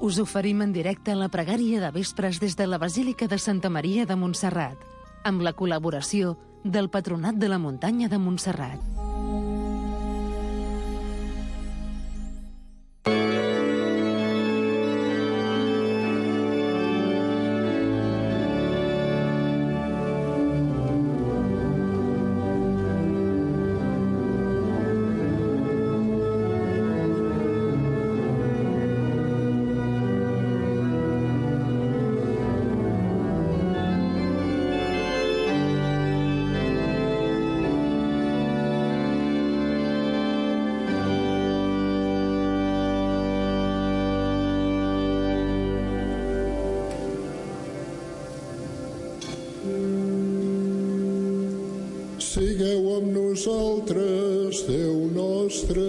Us oferim en directe la pregària de vespres des de la Basílica de Santa Maria de Montserrat, amb la col·laboració del Patronat de la Muntanya de Montserrat. Sigueu amb nosaltres, Déu nostre.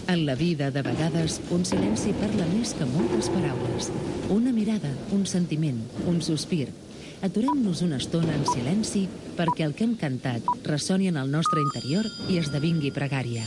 En la vida, de vegades, un silenci parla més que moltes paraules. Una mirada, un sentiment, un sospir. Aturem-nos una estona en silenci perquè el que hem cantat ressoni en el nostre interior i esdevingui pregària.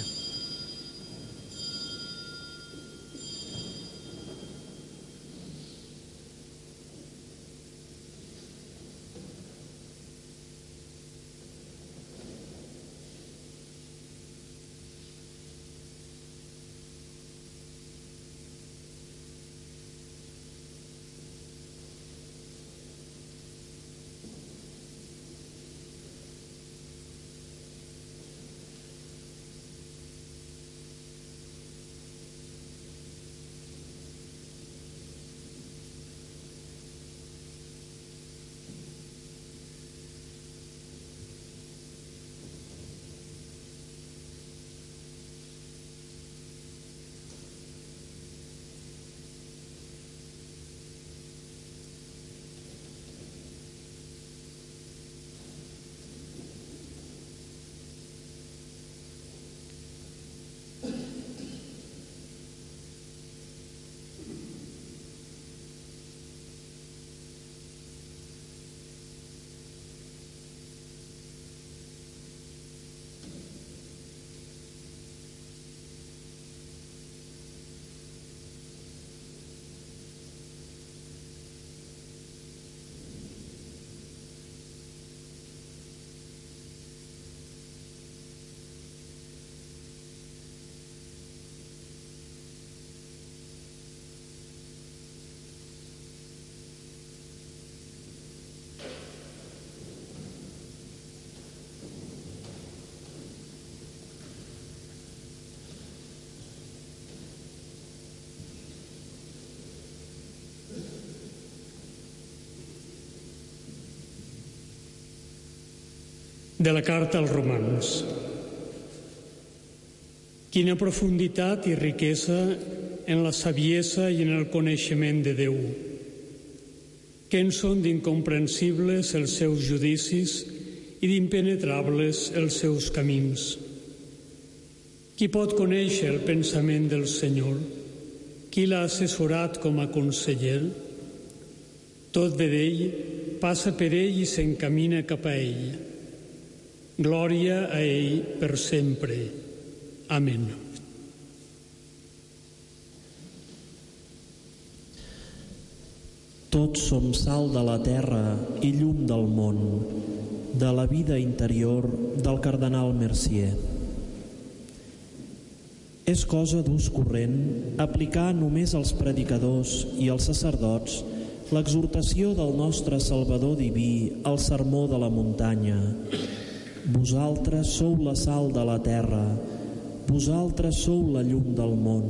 De la carta als Romans. Quina profunditat i riquesa en la saviesa i en el coneixement de Déu. Que en són d'incomprensibles els seus judicis i d'impenetrables els seus camins. Qui pot conèixer el pensament del Senyor? Qui l'ha assessorat com a conseller? Tot ve d'ell, passa per ell i s'encamina cap a ell. Glòria a ell per sempre. Amén. Tots som sal de la terra i llum del món, de la vida interior del cardenal Mercier. És cosa d'ús corrent aplicar només als predicadors i als sacerdots l'exhortació del nostre Salvador diví al sermó de la muntanya. Vosaltres sou la sal de la terra, vosaltres sou la llum del món.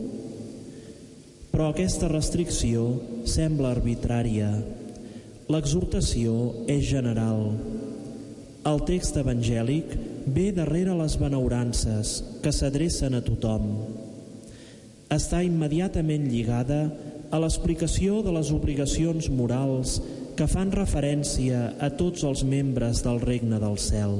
Però aquesta restricció sembla arbitrària. L'exhortació és general. El text evangèlic ve darrere les benaurances que s'adrecen a tothom. Està immediatament lligada a l'explicació de les obligacions morals que fan referència a tots els membres del regne del cel.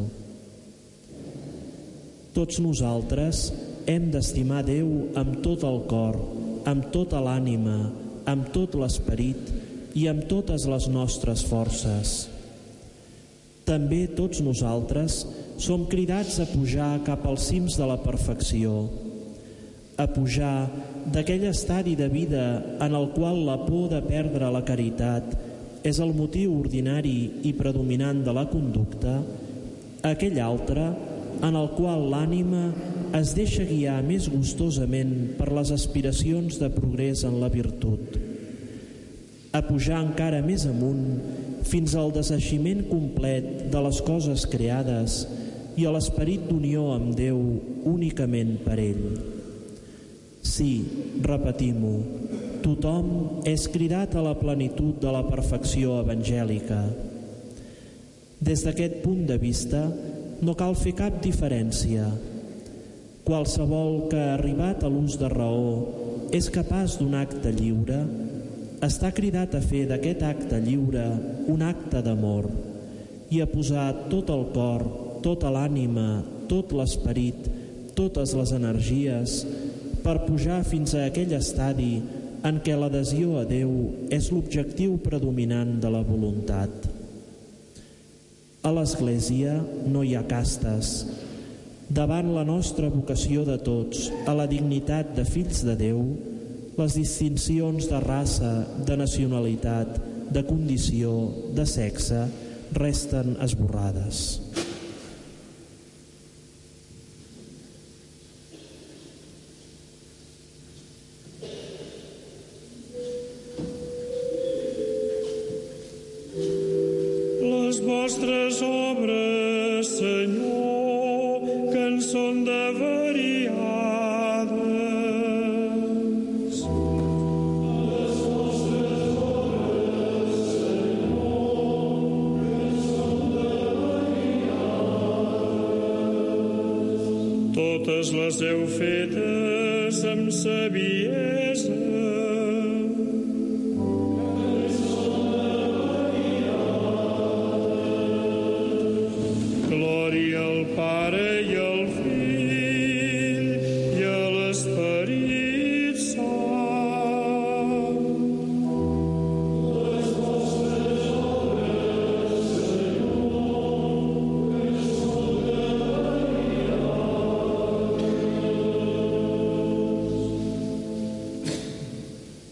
Tots nosaltres hem d'estimar Déu amb tot el cor, amb tota l'ànima, amb tot l'esperit i amb totes les nostres forces. També tots nosaltres som cridats a pujar cap als cims de la perfecció, a pujar d'aquell estadi de vida en el qual la por de perdre la caritat és el motiu ordinari i predominant de la conducta, aquell altre en el qual l'ànima es deixa guiar més gustosament per les aspiracions de progrés en la virtut, a pujar encara més amunt fins al deseiximent complet de les coses creades i a l'esperit d'unió amb Déu únicament per ell. Sí, repetim-ho, tothom és cridat a la plenitud de la perfecció evangèlica. Des d'aquest punt de vista, no cal fer cap diferència. Qualsevol que ha arribat a l'ús de raó és capaç d'un acte lliure, està cridat a fer d'aquest acte lliure un acte d'amor i a posar tot el cor, tota l'ànima, tot l'esperit, totes les energies per pujar fins a aquell estadi en què l'adhesió a Déu és l'objectiu predominant de la voluntat. A l'Església no hi ha castes. Davant la nostra vocació de tots a la dignitat de fills de Déu, les distincions de raça, de nacionalitat, de condició, de sexe, resten esborrades. Les vostres obres, Senyor, que en són de variades. Les vostres obres, Senyor, que en són de variades. Totes les heu fetes amb saviesa. Glòria al Pare i al Fill i a l'Esperit Sant. Les vostres obres, Senyor, que són de variades.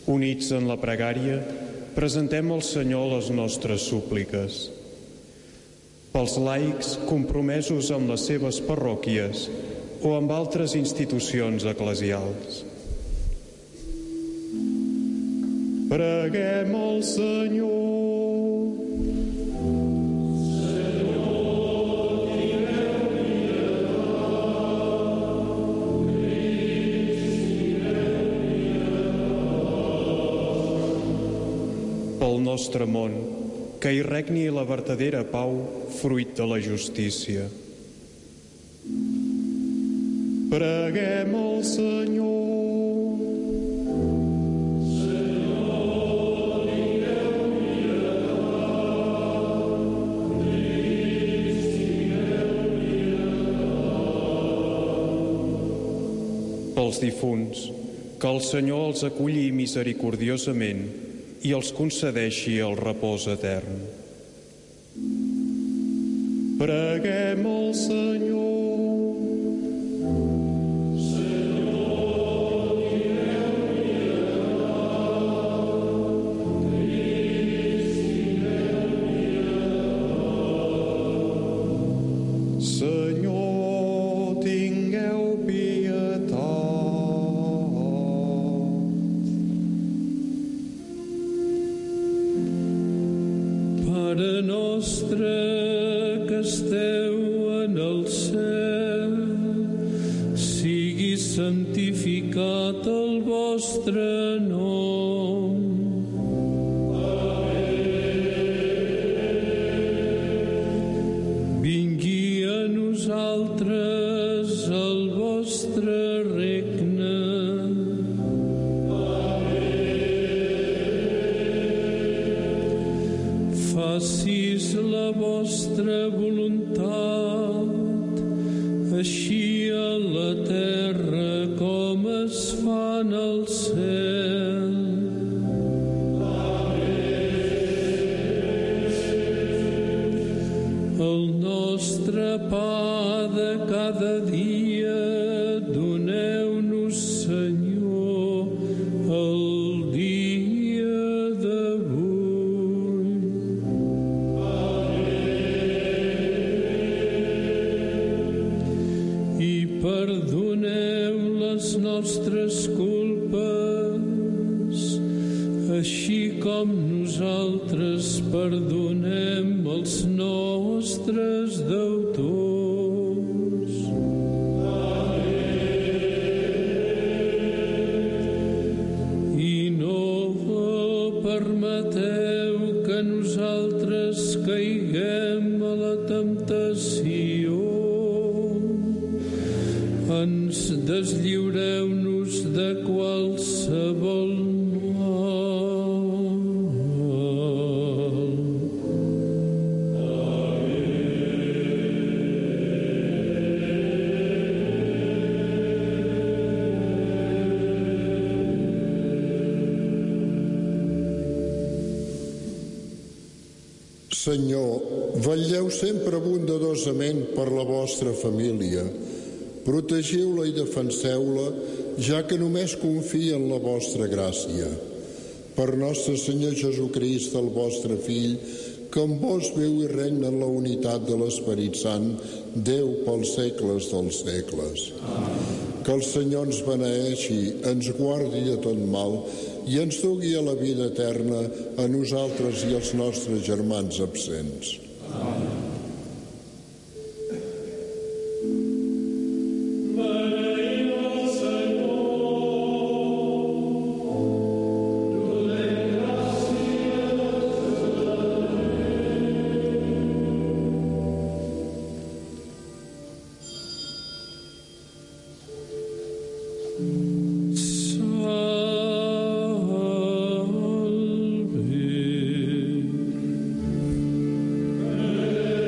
Units en la pregària, presentem al Senyor les nostres súpliques. Pels laics compromesos amb les seves parròquies o amb altres institucions eclesials. Preguem al Senyor. Pel nostre món, que hi regni la vertadera pau, fruit de la justícia. Preguem al Senyor. Pels difunts, que el Senyor els aculli misericordiosament i els concedeixi el repòs etern. Preguem al Senyor. Senyor, vetlleu sempre bondadosament per la vostra família. Protegiu-la i defenseu-la, ja que només confia en la vostra gràcia. Per nostre Senyor Jesucrist, el vostre Fill, que amb vos viu i regna en la unitat de l'Esperit Sant, Déu pels segles dels segles. Que el Senyor ens beneeixi, ens guardi de tot mal i ens dugui a la vida eterna a nosaltres i als nostres germans absents. Salve.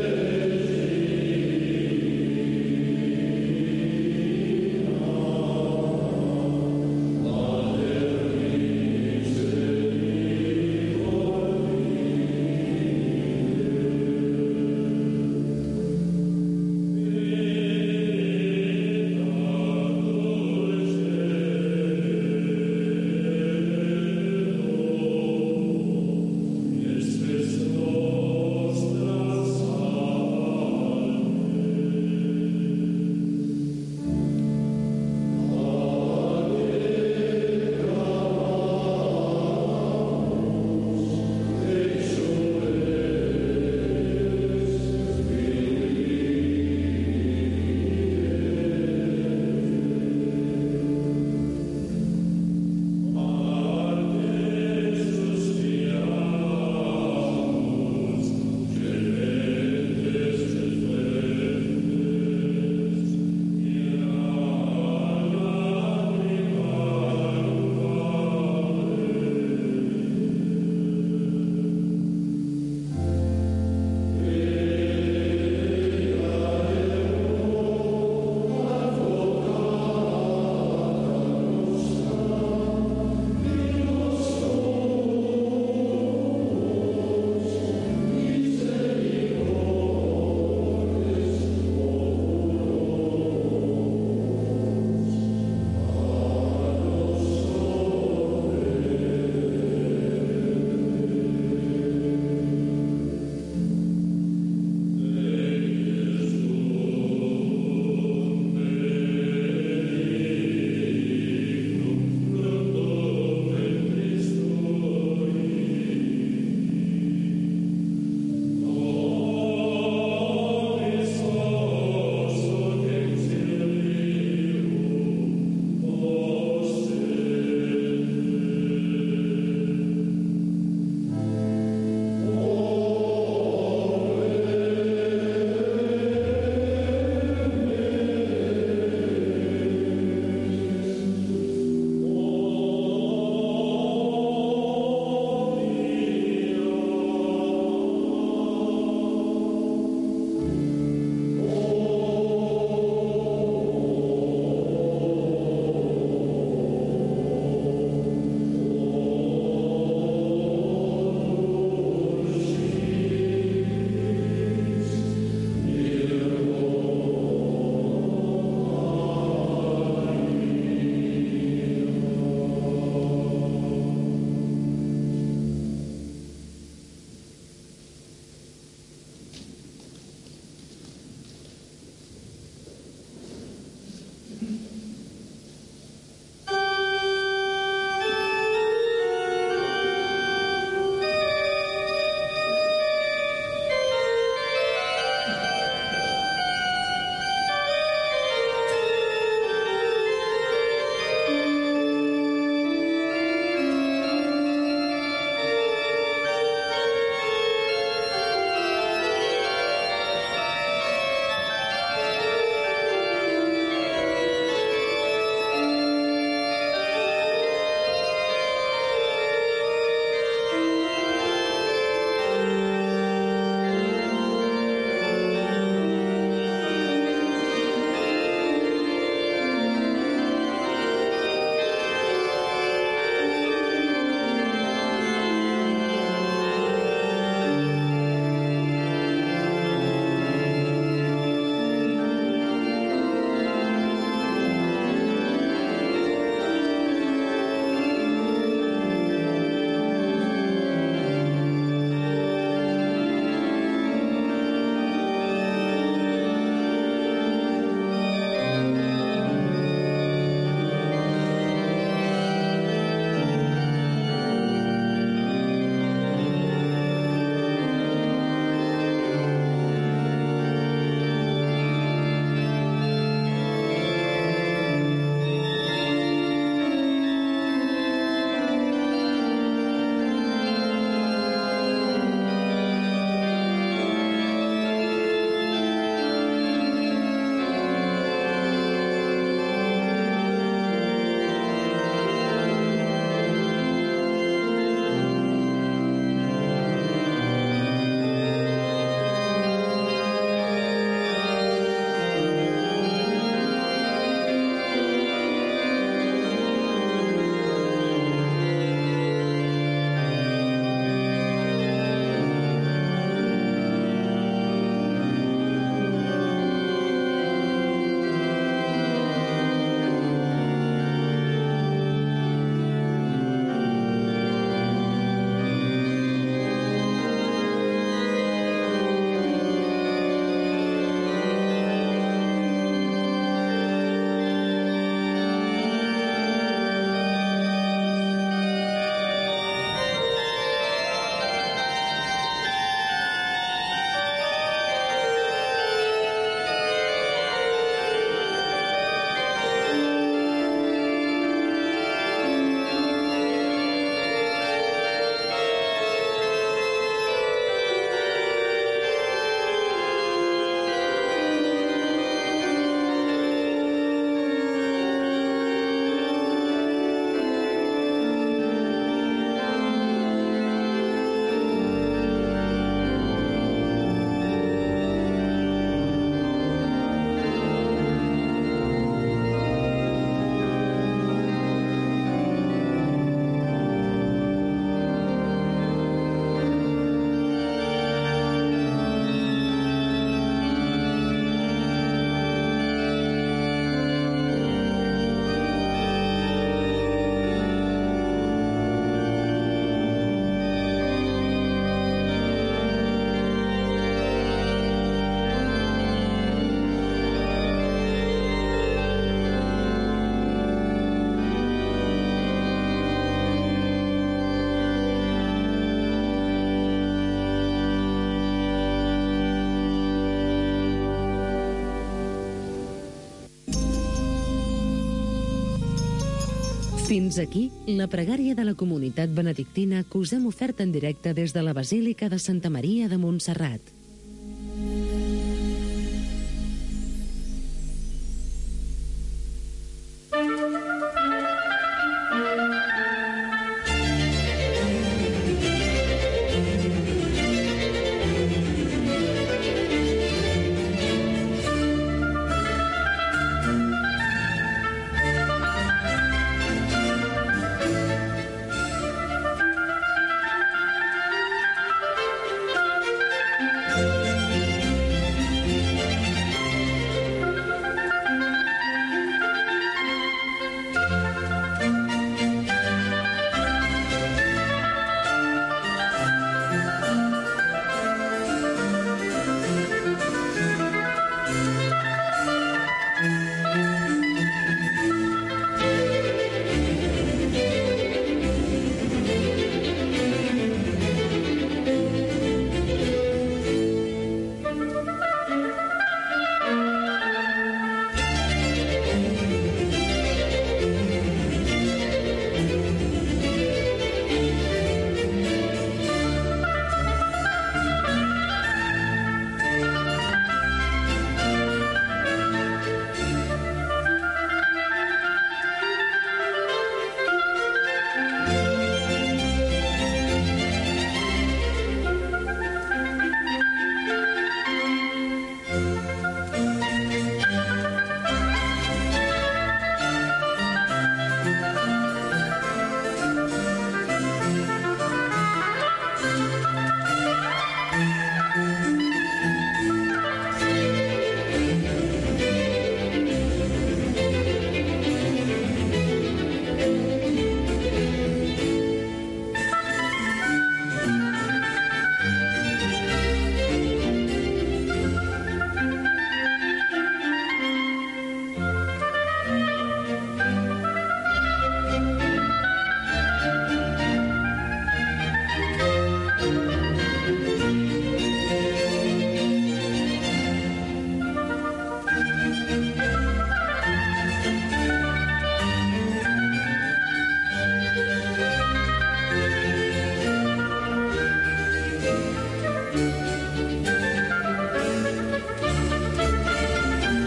Fins aquí la pregària de la comunitat benedictina que us hem ofert en directe des de la Basílica de Santa Maria de Montserrat.